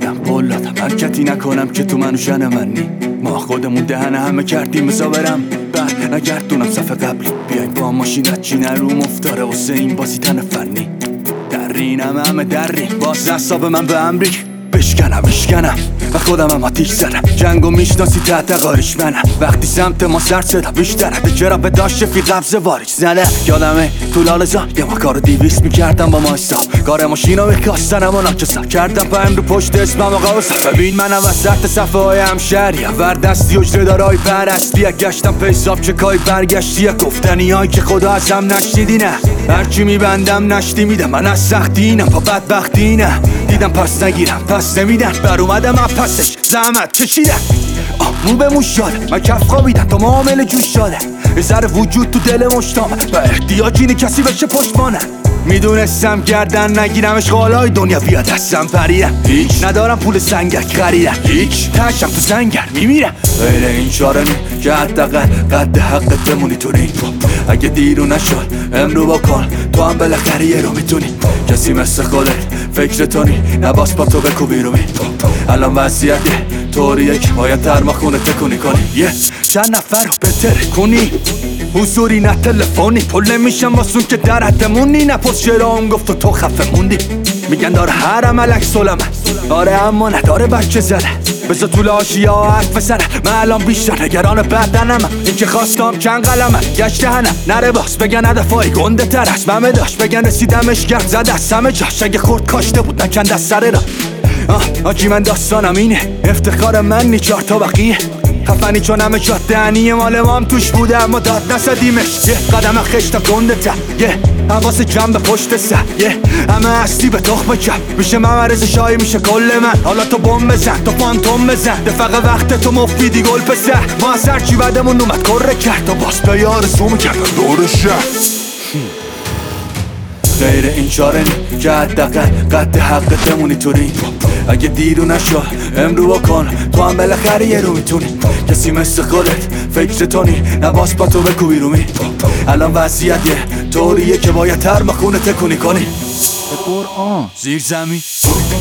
دیدم قولاتم حرکتی نکنم که تو منو شن منی. ما خودمون دهن همه کردیم بزا برم بعد نگردونم صف قبلی. بیای با ماشینت چی نروم افتاره واسه این بازی تن فنی. درینم همه درین باز اعصاب من به امریک بشکنم و خودم هم آتیش زدم. جنگو میشناسی تحت قاریش منم. وقتی سمت ما سر صدا بیشتره چرا به داشت فی قبض واریش زنه. یادمه تو لالزا یه ما کارو 200 میکردم با ما حساب. کار ماشینو میکاستنم و ناکسم کردم پایم رو پشت اسمم و قوسم. ببین منم وسط صفحه های همشهری وردستی اجره دارای پرستی. گشتم پیساب چه کای برگشتی گفتنی هایی که خدا از هم نشنیدی. نه هرچی میبندم نشتی میدم من از سختی اینم پا بدبختی نه. دیدم پس نگیرم پس نمیدن بر اومدم از پسش زحمت کشیدم. مو به مو شاده من کف خوابیدم تا معامل جوش شاده. یه ذره وجود تو دل مشتامه و احتیاج اینه کسی بشه پشتمانه. میدونستم گردن نگیرمش غالای دنیا بیا دستم پریدم. هیچ ندارم پول سنگک خریدم هیچ تشم تو سنگر میمیرم. غیر این چاره نی که حداقل قد حقت بمونی تو رینگ. اگه دیرو نشد امرو بکن تو هم بالاخره یه رو میتونی. کسی مثل خودت فکر تونی نباس با تو بکو بیرومی. الان وضعیته طوریه که باید ترماخونه تکونی کنی. چند نفر رو بهتر کنی حضوری نه تلفنی. پل نمیشم واسون که در حدمونی. نپرس چرا اون گفت تو خفه موندی. میگن داره هر عملک سلمه داره اما نداره بچه زده. بذار طول آشیا حرف بزنه من الان بیشتر نگران بدنم. این که خواستم چند قلمه گشت دهنم نره باز بگن هدفای گنده تر از ممه داشت. بگن رسیدمش گرد زد از همه جاش. اگه خورد کاشته بود نکند از سر را. آجی من داستانم اینه افتخار من نی 4 تا بقیه خفنی چون همه جات دهنی مال ما هم توش بوده اما داد نسدیمش. یه قدم خشتم گنده تر حواس جمع به پشت سر. همه هستی به تخم کم میشه ممرز شایی میشه کل من. حالا تو بوم بزن تو فانتوم بزن دفقه وقت تو مفیدی گل پسر. ما از هرچی بعدمون اومد کره کرد تا باز به یار سوم کردن دور شهر. غیر این چاره نی که حداقل قد حقت بمونی تو رینگ. اگه دیرو نشد امرو بکن تو هم بالاخره یه رو میتونی. کسی مثل خودت فکر تونی نباس با تو بکو بیرومی. الان وضعیت یه طوریه که باید ترماخونه تکونی کنی. به قرآن زیر زمین